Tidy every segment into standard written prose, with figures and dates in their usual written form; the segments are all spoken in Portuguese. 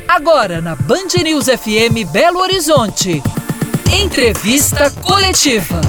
Agora na Band News FM Belo Horizonte. Entrevista coletiva.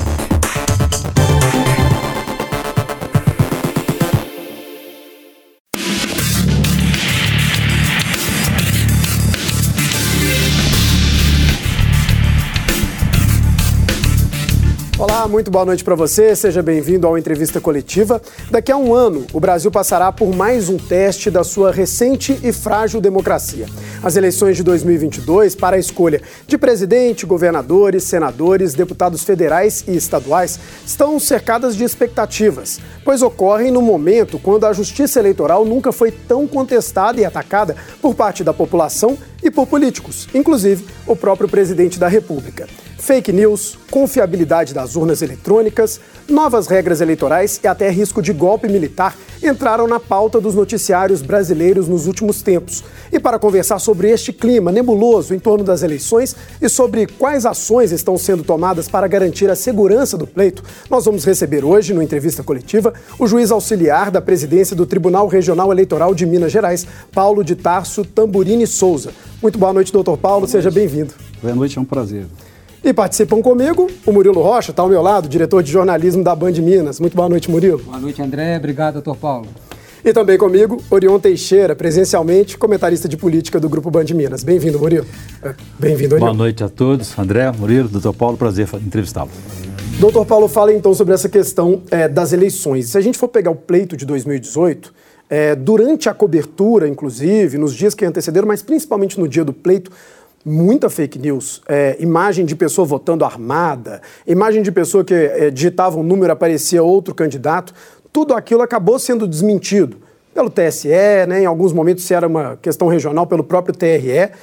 Olá, muito boa noite para você, seja bem-vindo ao Entrevista Coletiva. Daqui a um ano, o Brasil passará por mais um teste da sua recente e frágil democracia. As eleições de 2022 para a escolha de presidente, governadores, senadores, deputados federais e estaduais estão cercadas de expectativas, pois ocorrem no momento quando a justiça eleitoral nunca foi tão contestada e atacada por parte da população e por políticos, inclusive o próprio presidente da República. Fake news, confiabilidade das urnas eletrônicas, novas regras eleitorais e até risco de golpe militar entraram na pauta dos noticiários brasileiros nos últimos tempos. E para conversar sobre este clima nebuloso em torno das eleições e sobre quais ações estão sendo tomadas para garantir a segurança do pleito, nós vamos receber hoje, no Entrevista Coletiva, o juiz auxiliar da presidência do Tribunal Regional Eleitoral de Minas Gerais, Paulo de Tarso Tamburini Souza. Muito boa noite, doutor Paulo, seja bem-vindo. Boa noite, é um prazer. E participam comigo o Murilo Rocha, está ao meu lado, diretor de jornalismo da Band Minas. Muito boa noite, Murilo. Boa noite, André. Obrigado, doutor Paulo. E também comigo, Orion Teixeira, presencialmente, comentarista de política do Grupo Band Minas. Bem-vindo, Murilo. Bem-vindo, Orion. Boa noite a todos. André, Murilo, doutor Paulo, prazer entrevistá-lo. Doutor Paulo, fala então sobre essa questão das eleições. Se a gente for pegar o pleito de 2018, durante a cobertura, inclusive, nos dias que antecederam, mas principalmente no dia do pleito, muita fake news, imagem de pessoa votando armada, imagem de pessoa que digitava um número e aparecia outro candidato, tudo aquilo acabou sendo desmentido pelo TSE, né, em alguns momentos se era uma questão regional pelo próprio TRE,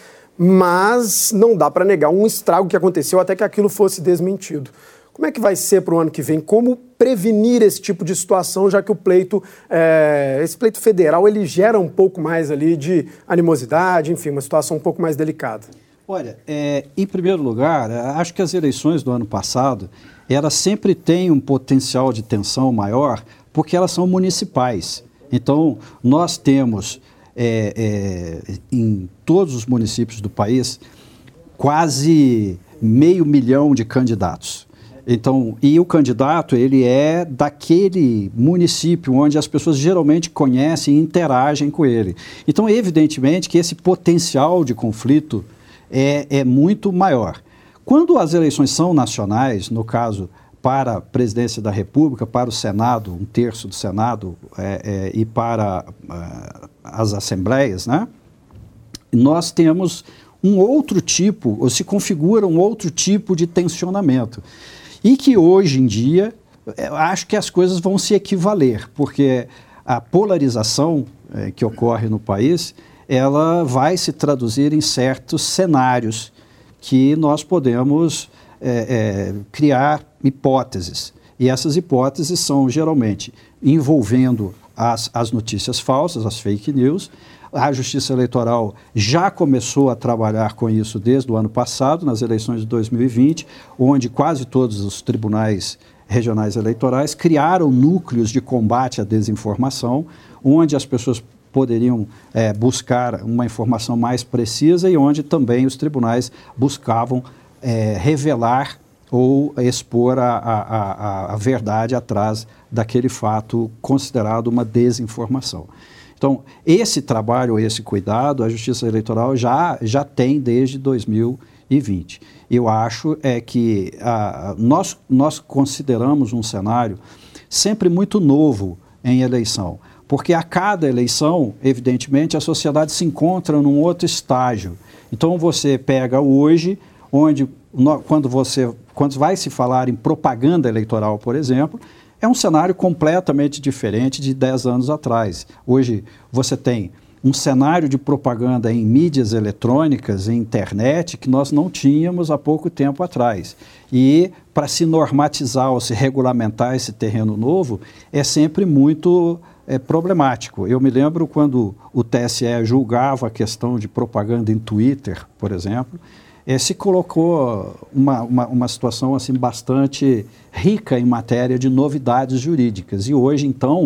mas não dá para negar um estrago que aconteceu até que aquilo fosse desmentido. Como é que vai ser para o ano que vem? Como prevenir esse tipo de situação, já que o pleito, esse pleito federal, ele gera um pouco mais ali de animosidade, enfim, uma situação um pouco mais delicada? Olha, em primeiro lugar, acho que as eleições do ano passado, elas sempre têm um potencial de tensão maior, porque elas são municipais. Então, nós temos, em todos os municípios do país, quase 500 mil de candidatos. Então, e o candidato, ele é daquele município onde as pessoas geralmente conhecem e interagem com ele. Então, evidentemente que esse potencial de conflito é muito maior. Quando as eleições são nacionais, no caso, para a presidência da República, para o Senado, 1/3 do Senado, e para as assembleias, né, nós temos um outro tipo, ou se configura um outro tipo de tensionamento. E que hoje em dia, acho que as coisas vão se equivaler, porque a polarização que ocorre no país, ela vai se traduzir em certos cenários que nós podemos criar hipóteses. E essas hipóteses são geralmente envolvendo as notícias falsas, as fake news. A Justiça Eleitoral já começou a trabalhar com isso desde o ano passado, nas eleições de 2020, onde quase todos os tribunais regionais eleitorais criaram núcleos de combate à desinformação, onde as pessoas poderiam buscar uma informação mais precisa e onde também os tribunais buscavam revelar ou expor a verdade atrás daquele fato considerado uma desinformação. Então, esse trabalho, esse cuidado, a Justiça Eleitoral já tem desde 2020. Eu acho que nós consideramos um cenário sempre muito novo em eleição, porque a cada eleição, evidentemente, a sociedade se encontra num outro estágio. Então, você pega hoje, onde quando vai se falar em propaganda eleitoral, por exemplo, é um cenário completamente diferente de 10 anos atrás. Hoje você tem um cenário de propaganda em mídias eletrônicas, em internet, que nós não tínhamos há pouco tempo atrás. E para se normatizar ou se regulamentar esse terreno novo, é sempre muito problemático. Eu me lembro quando o TSE julgava a questão de propaganda em Twitter, por exemplo, se colocou uma situação assim, bastante rica em matéria de novidades jurídicas. E hoje, então,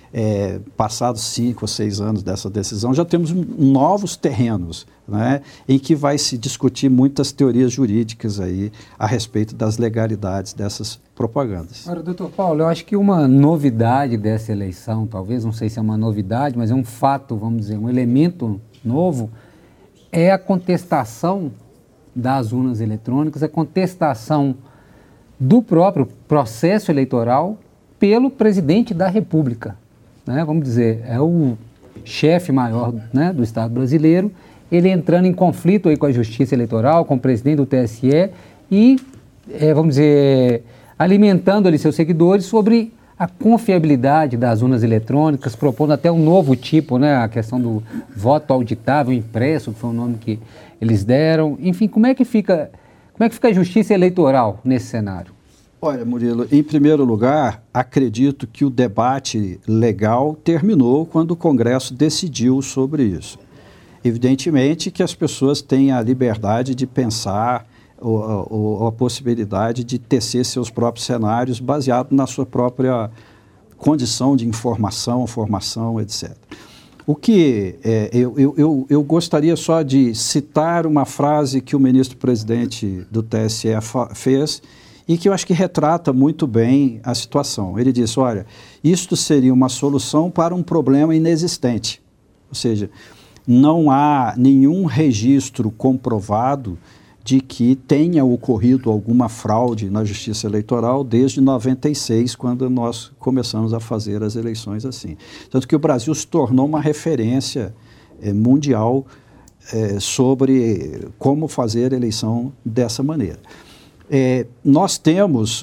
passados 5 ou 6 anos dessa decisão, já temos novos terrenos, né, em que vai se discutir muitas teorias jurídicas aí a respeito das legalidades dessas propagandas. Agora, doutor Paulo, eu acho que uma novidade dessa eleição, talvez, não sei se é uma novidade, mas é um fato, vamos dizer, um elemento novo, é a contestação das urnas eletrônicas, a contestação do próprio processo eleitoral pelo presidente da República. Né? Vamos dizer, é o chefe maior, né, do Estado brasileiro, ele entrando em conflito aí com a Justiça Eleitoral, com o presidente do TSE e, vamos dizer, alimentando ali seus seguidores sobre a confiabilidade das urnas eletrônicas, propondo até um novo tipo, né, a questão do voto auditável impresso, que foi o nome que eles deram. Enfim, como é que fica a Justiça Eleitoral nesse cenário? Olha, Murilo, em primeiro lugar, acredito que o debate legal terminou quando o Congresso decidiu sobre isso. Evidentemente que as pessoas têm a liberdade de pensar ou a possibilidade de tecer seus próprios cenários baseado na sua própria condição de informação, formação, etc. O que eu gostaria só de citar uma frase que o ministro-presidente do TSE fez e que eu acho que retrata muito bem a situação. Ele disse, olha, isto seria uma solução para um problema inexistente. Ou seja, não há nenhum registro comprovado de que tenha ocorrido alguma fraude na Justiça Eleitoral desde 96, quando nós começamos a fazer as eleições assim. Tanto que o Brasil se tornou uma referência mundial sobre como fazer eleição dessa maneira. Nós temos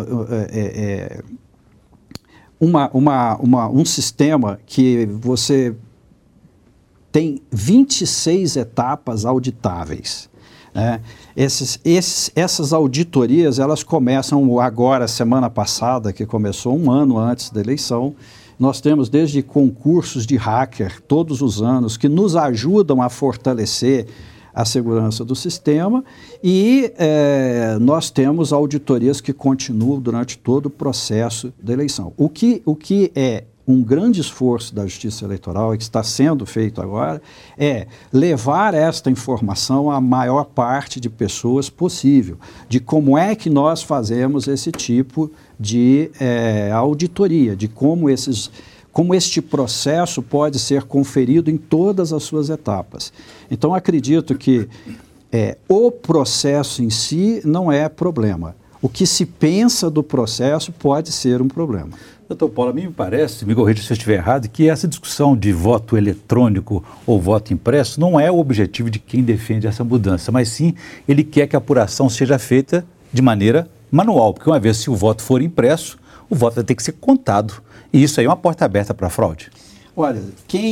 um sistema que você tem 26 etapas auditáveis. Essas auditorias, elas começam agora, semana passada, que começou um ano antes da eleição. Nós temos desde concursos de hacker todos os anos que nos ajudam a fortalecer a segurança do sistema e nós temos auditorias que continuam durante todo o processo da eleição. O que é um grande esforço da Justiça Eleitoral e que está sendo feito agora é levar esta informação à maior parte de pessoas possível, de como é que nós fazemos esse tipo de auditoria, de como este processo pode ser conferido em todas as suas etapas. Então, acredito que o processo em si não é problema. O que se pensa do processo pode ser um problema. Doutor Paulo, a mim me parece, me corrija se eu estiver errado, que essa discussão de voto eletrônico ou voto impresso não é o objetivo de quem defende essa mudança, mas sim ele quer que a apuração seja feita de maneira manual, porque uma vez se o voto for impresso, o voto vai ter que ser contado. E isso aí é uma porta aberta para a fraude. Olha,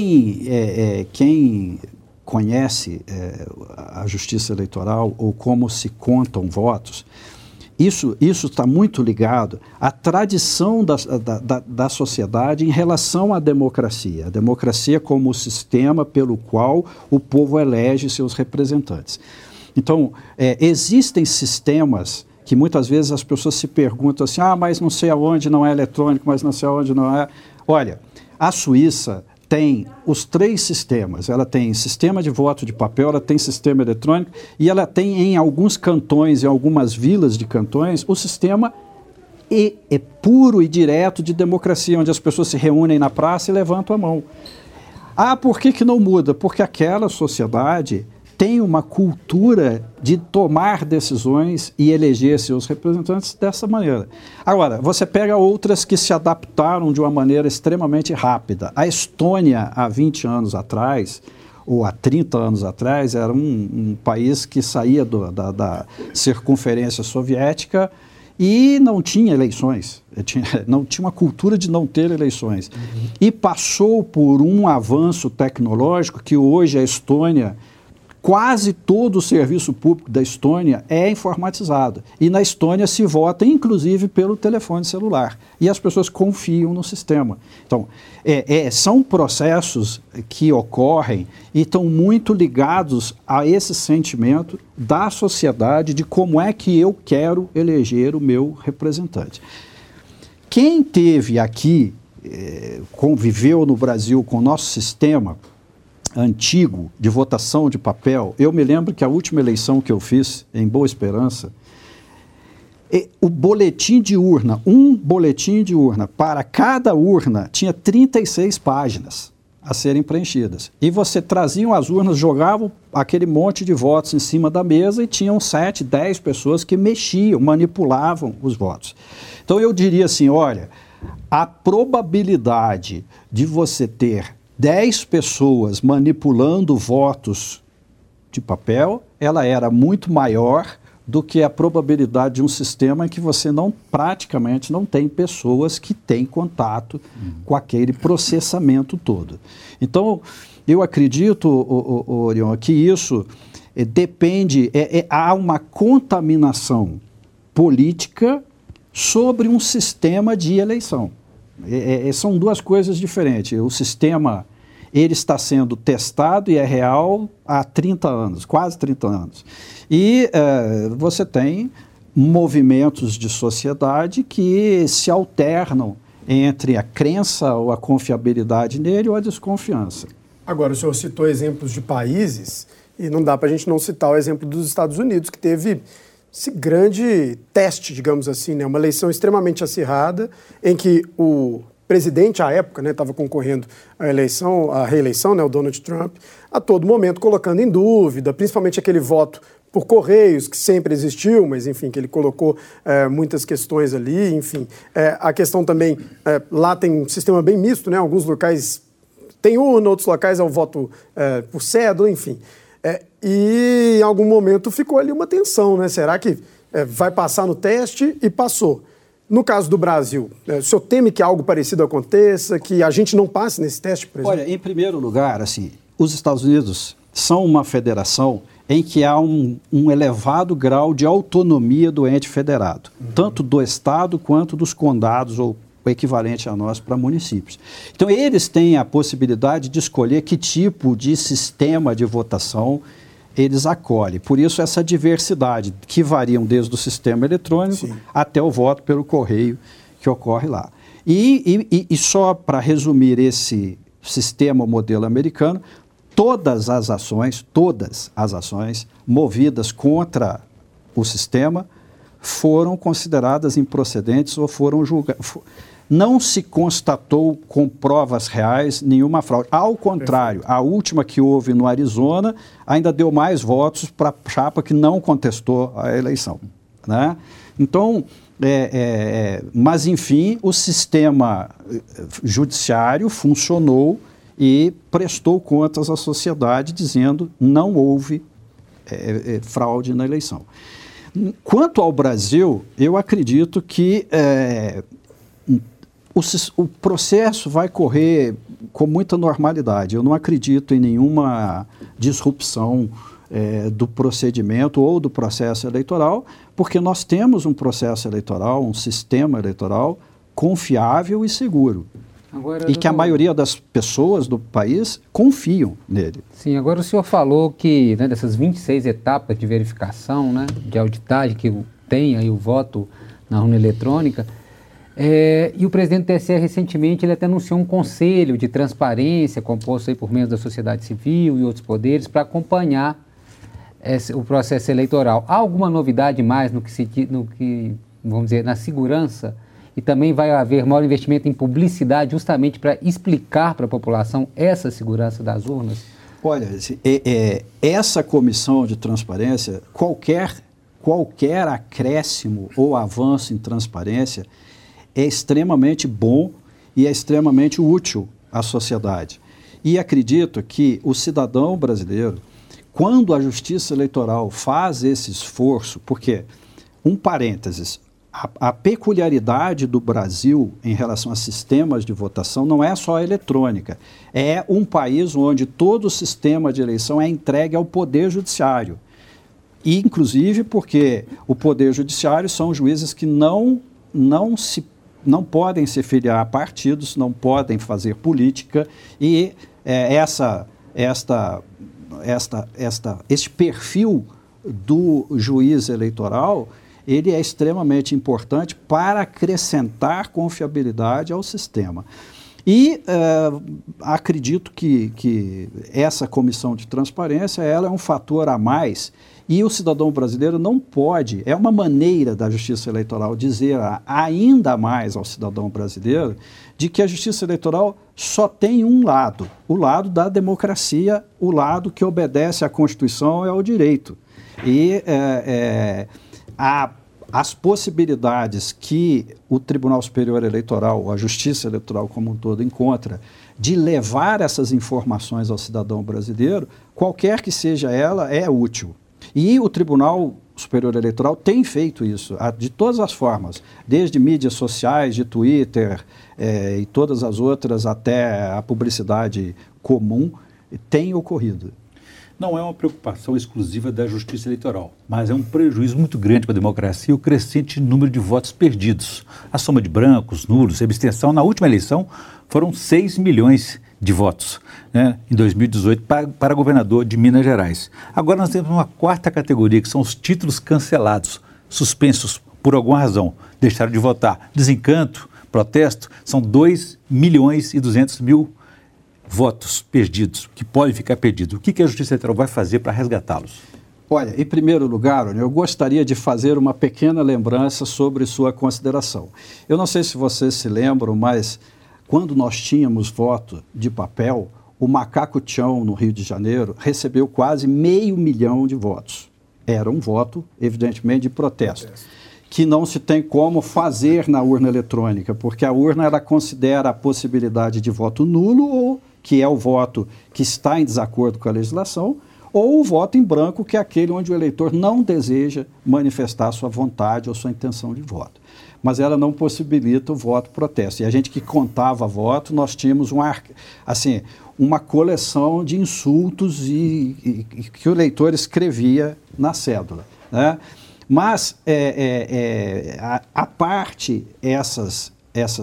quem conhece a Justiça Eleitoral ou como se contam votos, isso está muito ligado à tradição da sociedade em relação à democracia. A democracia como o sistema pelo qual o povo elege seus representantes. Então, existem sistemas que muitas vezes as pessoas se perguntam assim, mas não sei aonde não é eletrônico, mas não sei aonde não é. Olha, a Suíça tem os 3 sistemas. Ela tem sistema de voto de papel, ela tem sistema eletrônico e ela tem em alguns cantões, em algumas vilas de cantões, o sistema é puro e direto de democracia, onde as pessoas se reúnem na praça e levantam a mão. Por que não muda? Porque aquela sociedade tem uma cultura de tomar decisões e eleger seus representantes dessa maneira. Agora, você pega outras que se adaptaram de uma maneira extremamente rápida. A Estônia, há 20 anos atrás, ou há 30 anos atrás, era um país que saía da circunferência soviética e não tinha eleições, não tinha uma cultura de não ter eleições. E passou por um avanço tecnológico que hoje a Estônia, quase todo o serviço público da Estônia é informatizado. E na Estônia se vota, inclusive, pelo telefone celular. E as pessoas confiam no sistema. Então, são processos que ocorrem e estão muito ligados a esse sentimento da sociedade de como é que eu quero eleger o meu representante. Quem teve aqui conviveu no Brasil com o nosso sistema antigo de votação de papel, eu me lembro que a última eleição que eu fiz em Boa Esperança, o boletim de urna, um boletim de urna para cada urna tinha 36 páginas a serem preenchidas. E você trazia as urnas, jogavam aquele monte de votos em cima da mesa e tinham 7, 10 pessoas que mexiam, manipulavam os votos. Então eu diria assim, olha, a probabilidade de você ter 10 pessoas manipulando votos de papel, ela era muito maior do que a probabilidade de um sistema em que você praticamente não tem pessoas que têm contato com aquele processamento todo. Então, eu acredito, Orion, que isso depende, há uma contaminação política sobre um sistema de eleição. São duas coisas diferentes. O sistema, ele está sendo testado e é real há 30 anos, quase 30 anos. E você tem movimentos de sociedade que se alternam entre a crença ou a confiabilidade nele ou a desconfiança. Agora, o senhor citou exemplos de países e não dá para a gente não citar o exemplo dos Estados Unidos, que teve esse grande teste, digamos assim, né? Uma eleição extremamente acirrada, em que o presidente, à época, estava concorrendo à reeleição, né, o Donald Trump, a todo momento colocando em dúvida, principalmente aquele voto por correios, que sempre existiu, mas, enfim, que ele colocou muitas questões ali, enfim. A questão também, lá tem um sistema bem misto, né? Alguns locais tem urna, outros locais é o voto por cédula, enfim. E em algum momento ficou ali uma tensão, né? Será que vai passar no teste? E passou. No caso do Brasil, o senhor teme que algo parecido aconteça, que a gente não passe nesse teste, por exemplo? Olha, em primeiro lugar, assim, os Estados Unidos são uma federação em que há um elevado grau de autonomia do ente federado, tanto do Estado quanto dos condados, ou o equivalente a nós para municípios. Então, eles têm a possibilidade de escolher que tipo de sistema de votação eles acolhem. Por isso, essa diversidade, que variam desde o sistema eletrônico até o voto pelo correio que ocorre lá. E só para resumir esse sistema, modelo americano, todas as ações movidas contra o sistema foram consideradas improcedentes ou foram julgadas. Não se constatou com provas reais nenhuma fraude. Ao contrário, a última que houve no Arizona ainda deu mais votos para a chapa que não contestou a eleição, né? Então, mas enfim, o sistema judiciário funcionou e prestou contas à sociedade dizendo não houve fraude na eleição. Quanto ao Brasil, eu acredito que o processo vai correr com muita normalidade. Eu não acredito em nenhuma disrupção do procedimento ou do processo eleitoral, porque nós temos um processo eleitoral, um sistema eleitoral confiável e seguro. Agora, que a maioria das pessoas do país confiam nele. Sim, agora o senhor falou que dessas 26 etapas de verificação, de auditagem que tem aí o voto na urna eletrônica, e o presidente do TSE recentemente ele até anunciou um conselho de transparência composto aí por membros da sociedade civil e outros poderes para acompanhar o processo eleitoral. Há alguma novidade mais no que, vamos dizer, na segurança? E também vai haver maior investimento em publicidade justamente para explicar para a população essa segurança das urnas? Olha, essa comissão de transparência, qualquer acréscimo ou avanço em transparência é extremamente bom e é extremamente útil à sociedade. E acredito que o cidadão brasileiro, quando a Justiça Eleitoral faz esse esforço, porque, um parênteses, a peculiaridade do Brasil em relação a sistemas de votação não é só a eletrônica. É um país onde todo o sistema de eleição é entregue ao Poder Judiciário. E, inclusive, porque o Poder Judiciário são juízes que não podem se filiar a partidos, não podem fazer política, e este perfil do juiz eleitoral ele é extremamente importante para acrescentar confiabilidade ao sistema. E acredito que essa comissão de transparência ela é um fator a mais e o cidadão brasileiro não pode, é uma maneira da Justiça Eleitoral dizer ainda mais ao cidadão brasileiro de que a Justiça Eleitoral só tem um lado, o lado da democracia, o lado que obedece à Constituição e ao direito. E as possibilidades que o Tribunal Superior Eleitoral, a Justiça Eleitoral como um todo, encontra de levar essas informações ao cidadão brasileiro, qualquer que seja ela, é útil. E o Tribunal Superior Eleitoral tem feito isso de todas as formas, desde mídias sociais, de Twitter e todas as outras, até a publicidade comum, tem ocorrido. Não é uma preocupação exclusiva da Justiça Eleitoral, mas é um prejuízo muito grande para a democracia o crescente número de votos perdidos. A soma de brancos, nulos e abstenção na última eleição foram 6 milhões de votos, né, em 2018 para governador de Minas Gerais. Agora nós temos uma quarta categoria, que são os títulos cancelados, suspensos por alguma razão, deixaram de votar. Desencanto, protesto, são 2 milhões e 200 mil votos perdidos, que podem ficar perdidos. O que a Justiça Eleitoral vai fazer para resgatá-los? Olha, em primeiro lugar, eu gostaria de fazer uma pequena lembrança sobre sua consideração. Eu não sei se vocês se lembram, mas quando nós tínhamos voto de papel, o Macaco Tião, no Rio de Janeiro, recebeu quase 500 mil de votos. Era um voto, evidentemente, de protesto, que não se tem como fazer na urna eletrônica, porque a urna ela considera a possibilidade de voto nulo, ou que é o voto que está em desacordo com a legislação, ou o voto em branco, que é aquele onde o eleitor não deseja manifestar sua vontade ou sua intenção de voto. Mas ela não possibilita o voto protesto. E a gente que contava voto, nós tínhamos uma coleção de insultos e que o eleitor escrevia na cédula, né? Mas, a parte essas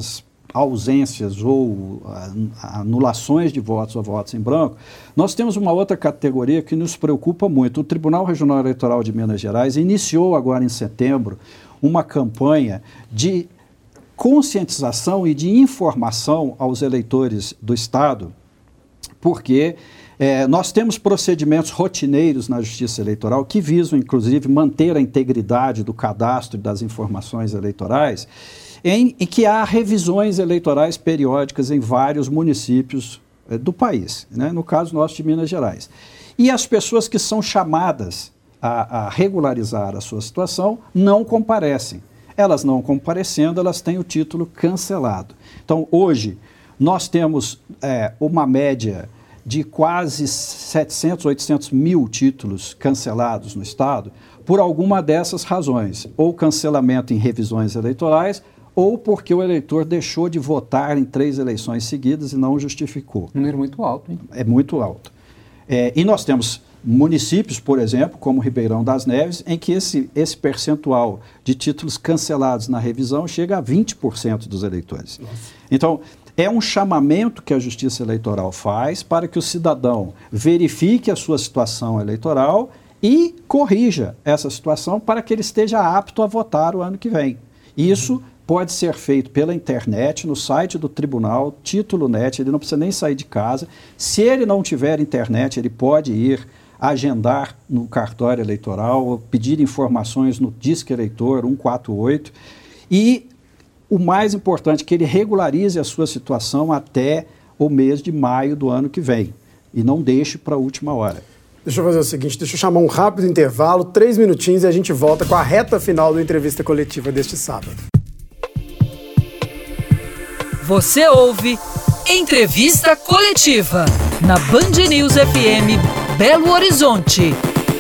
ausências ou anulações de votos ou votos em branco, nós temos uma outra categoria que nos preocupa muito. O Tribunal Regional Eleitoral de Minas Gerais iniciou agora em setembro uma campanha de conscientização e de informação aos eleitores do Estado, porque nós temos procedimentos rotineiros na Justiça Eleitoral que visam, inclusive, manter a integridade do cadastro e das informações eleitorais, em que há revisões eleitorais periódicas em vários municípios do país, né? No caso nosso de Minas Gerais. E as pessoas que são chamadas a regularizar a sua situação não comparecem. Elas não comparecendo, elas têm o título cancelado. Então, hoje, nós temos uma média de quase 700, 800 mil títulos cancelados no Estado por alguma dessas razões, ou cancelamento em revisões eleitorais, ou porque o eleitor deixou de votar em 3 eleições seguidas e não justificou. Um número muito alto, hein? É muito alto. E nós temos municípios, por exemplo, como Ribeirão das Neves, em que esse percentual de títulos cancelados na revisão chega a 20% dos eleitores. Nossa. Então, é um chamamento que a Justiça Eleitoral faz para que o cidadão verifique a sua situação eleitoral e corrija essa situação para que ele esteja apto a votar o ano que vem. Isso pode ser feito pela internet, no site do tribunal, título net, ele não precisa nem sair de casa. Se ele não tiver internet, ele pode ir agendar no cartório eleitoral, pedir informações no Disque Eleitor 148 e o mais importante, que ele regularize a sua situação até o mês de maio do ano que vem e não deixe para a última hora. Deixa eu fazer o seguinte, deixa eu chamar um rápido intervalo, 3 minutinhos e a gente volta com a reta final da entrevista coletiva deste sábado. Você ouve Entrevista Coletiva na Band News FM Belo Horizonte.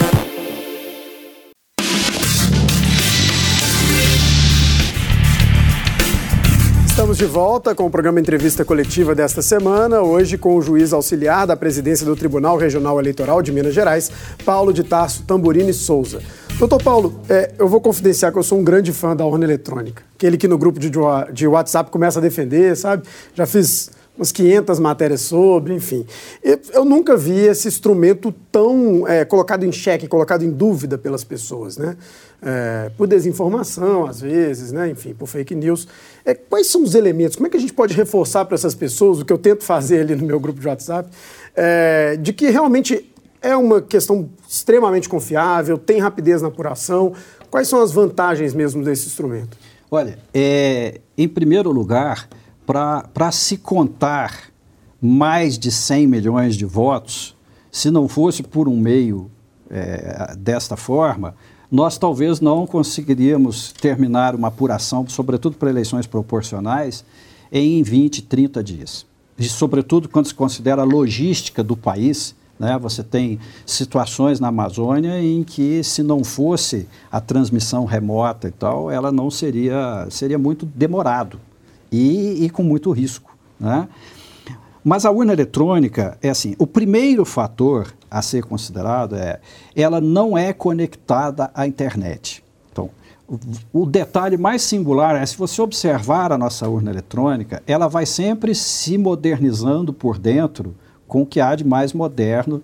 Estamos de volta com o programa Entrevista Coletiva desta semana, hoje com o juiz auxiliar da presidência do Tribunal Regional Eleitoral de Minas Gerais, Paulo de Tarso Tamburini Souza. Doutor Paulo, eu vou confidenciar que eu sou um grande fã da urna eletrônica. Aquele que no grupo de WhatsApp começa a defender, sabe? Já fiz umas 500 matérias sobre, enfim. Eu nunca vi esse instrumento tão colocado em xeque, colocado em dúvida pelas pessoas, né? Por desinformação, às vezes, né? Enfim, por fake news. Quais são os elementos? Como é que a gente pode reforçar para essas pessoas, o que eu tento fazer ali no meu grupo de WhatsApp, de que realmente é uma questão extremamente confiável, tem rapidez na apuração? Quais são as vantagens mesmo desse instrumento? Olha, em primeiro lugar, para se contar mais de 100 milhões de votos, se não fosse por um meio desta forma, nós talvez não conseguiríamos terminar uma apuração, sobretudo para eleições proporcionais, em 20, 30 dias. E, sobretudo, quando se considera a logística do país, né, você tem situações na Amazônia em que, se não fosse a transmissão remota e tal, ela não seria muito demorado e com muito risco, né? Mas a urna eletrônica é assim, o primeiro fator a ser considerado ela não é conectada à internet. Então, o detalhe mais singular é, se você observar a nossa urna eletrônica, ela vai sempre se modernizando por dentro com o que há de mais moderno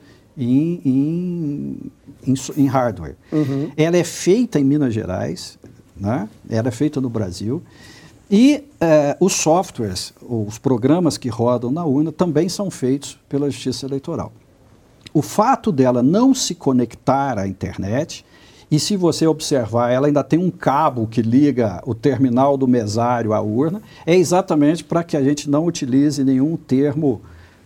em hardware. Uhum. Ela é feita em Minas Gerais, né? Ela é feita no Brasil, e os softwares, os programas que rodam na urna também são feitos pela Justiça Eleitoral. O fato dela não se conectar à internet, e se você observar, ela ainda tem um cabo que liga o terminal do mesário à urna, é exatamente para que a gente não utilize nenhum termo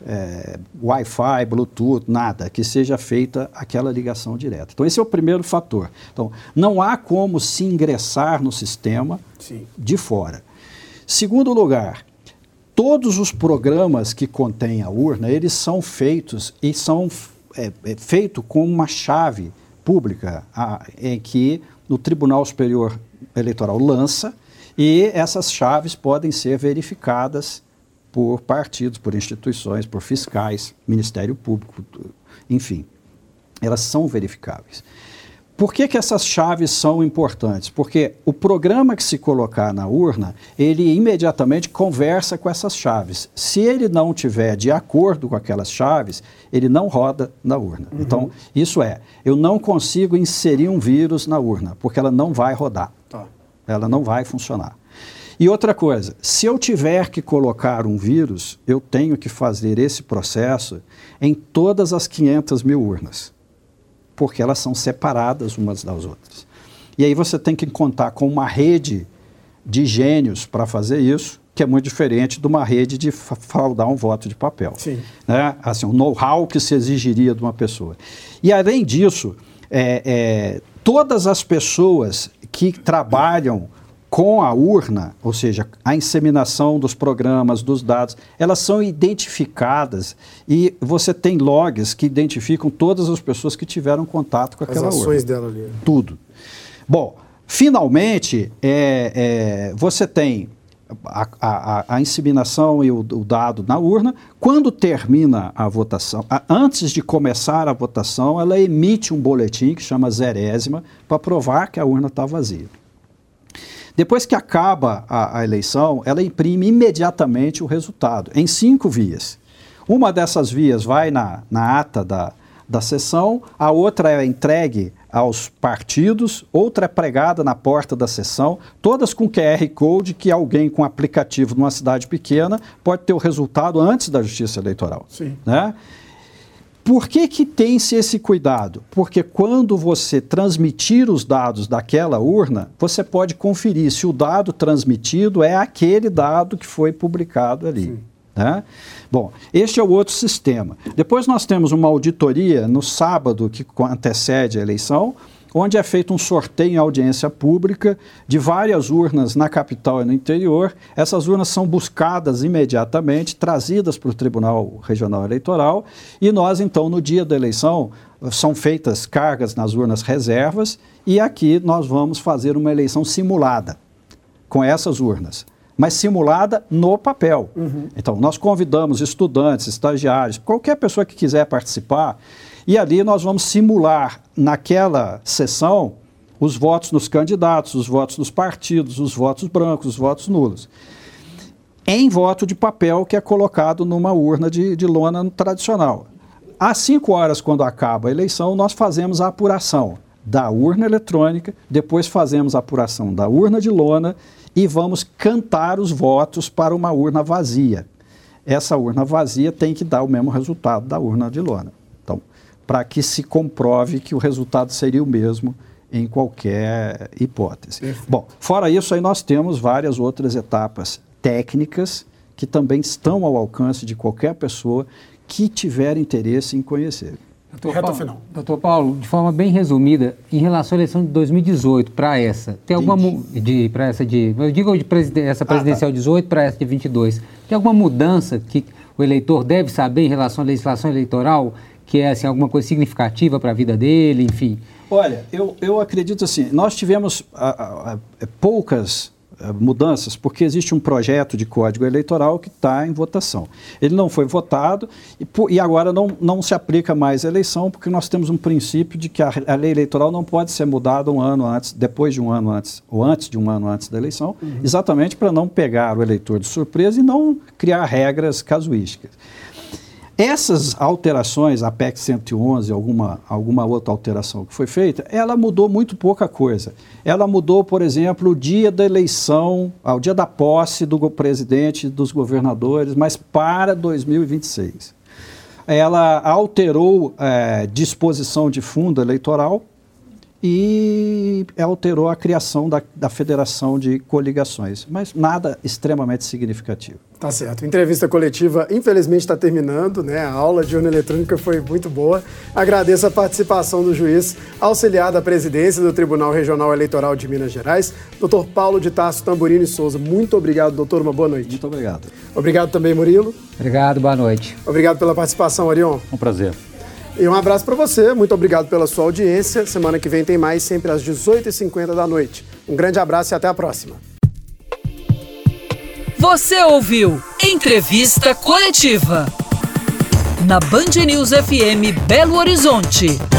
Wi-Fi, Bluetooth, nada, que seja feita aquela ligação direta. Então, esse é o primeiro fator. Então, não há como se ingressar no sistema de fora. Segundo lugar, todos os programas que contêm a urna, eles são feitos e são feitos com uma chave pública em que o Tribunal Superior Eleitoral lança, e essas chaves podem ser verificadas por partidos, por instituições, por fiscais, Ministério Público, enfim, elas são verificáveis. Por que essas chaves são importantes? Porque o programa que se colocar na urna, ele imediatamente conversa com essas chaves. Se ele não tiver de acordo com aquelas chaves, ele não roda na urna. Uhum. Então, eu não consigo inserir um vírus na urna, porque ela não vai rodar. Ela não vai funcionar. E outra coisa, se eu tiver que colocar um vírus, eu tenho que fazer esse processo em todas as 500 mil urnas, porque elas são separadas umas das outras. E aí você tem que contar com uma rede de gênios para fazer isso, que é muito diferente de uma rede de fraudar um voto de papel. Sim. Né? Assim, o know-how que se exigiria de uma pessoa. E além disso, todas as pessoas que trabalham com a urna, ou seja, a inseminação dos programas, dos dados, elas são identificadas e você tem logs que identificam todas as pessoas que tiveram contato com aquela urna. As ações dela ali. Tudo. Bom, finalmente, você tem a inseminação e o dado na urna. Quando termina a votação, antes de começar a votação, ela emite um boletim que chama zerésima para provar que a urna está vazia. Depois que acaba a eleição, ela imprime imediatamente o resultado, em 5 vias. Uma dessas vias vai na ata da sessão, a outra é entregue aos partidos, outra é pregada na porta da sessão, todas com QR Code, que alguém com aplicativo numa cidade pequena pode ter o resultado antes da Justiça Eleitoral. Sim. Né? Por que tem-se esse cuidado? Porque quando você transmitir os dados daquela urna, você pode conferir se o dado transmitido é aquele dado que foi publicado ali. Né? Bom, este é o outro sistema. Depois nós temos uma auditoria no sábado que antecede a eleição, onde é feito um sorteio em audiência pública de várias urnas na capital e no interior. Essas urnas são buscadas imediatamente, trazidas para o Tribunal Regional Eleitoral, e nós, então, no dia da eleição, são feitas cargas nas urnas reservas, e aqui nós vamos fazer uma eleição simulada com essas urnas, mas simulada no papel. Uhum. Então, nós convidamos estudantes, estagiários, qualquer pessoa que quiser participar, e ali nós vamos simular naquela sessão os votos dos candidatos, os votos dos partidos, os votos brancos, os votos nulos. em voto de papel que é colocado numa urna de lona tradicional. Às 5 horas, quando acaba a eleição, nós fazemos a apuração da urna eletrônica, depois fazemos a apuração da urna de lona e vamos cantar os votos para uma urna vazia. Essa urna vazia tem que dar o mesmo resultado da urna de lona. Então, para que se comprove que o resultado seria o mesmo em qualquer hipótese. Bom, fora isso, aí nós temos várias outras etapas técnicas que também estão ao alcance de qualquer pessoa que tiver interesse em conhecer. Doutor Paulo, de forma bem resumida, em relação à eleição de 2018 para essa, tem alguma essa presidencial 18 para essa de 22, tem alguma mudança que o eleitor deve saber em relação à legislação eleitoral, que é assim, alguma coisa significativa para a vida dele, enfim? Olha, eu acredito assim, nós tivemos poucas mudanças, porque existe um projeto de código eleitoral que está em votação. Ele não foi votado e agora não se aplica mais à eleição, porque nós temos um princípio de que a lei eleitoral não pode ser mudada um ano antes, depois de um ano antes, ou antes de um ano antes da eleição, exatamente para não pegar o eleitor de surpresa e não criar regras casuísticas. Essas alterações, a PEC 111, alguma outra alteração que foi feita, ela mudou muito pouca coisa. Ela mudou, por exemplo, o dia da eleição, o dia da posse do presidente, dos governadores, mas para 2026. Ela alterou disposição de fundo eleitoral e alterou a criação da Federação de Coligações, mas nada extremamente significativo. Tá certo. Entrevista coletiva, infelizmente, está terminando, né? A aula de urna eletrônica foi muito boa. Agradeço a participação do juiz auxiliar da presidência do Tribunal Regional Eleitoral de Minas Gerais, Dr. Paulo de Tarso Tamburini Souza. Muito obrigado, doutor. Uma boa noite. Muito obrigado. Obrigado também, Murilo. Obrigado, boa noite. Obrigado pela participação, Arion. Um prazer. E um abraço para você. Muito obrigado pela sua audiência. Semana que vem tem mais, sempre às 18h50 da noite. Um grande abraço e até a próxima. Você ouviu Entrevista Coletiva na Band News FM Belo Horizonte.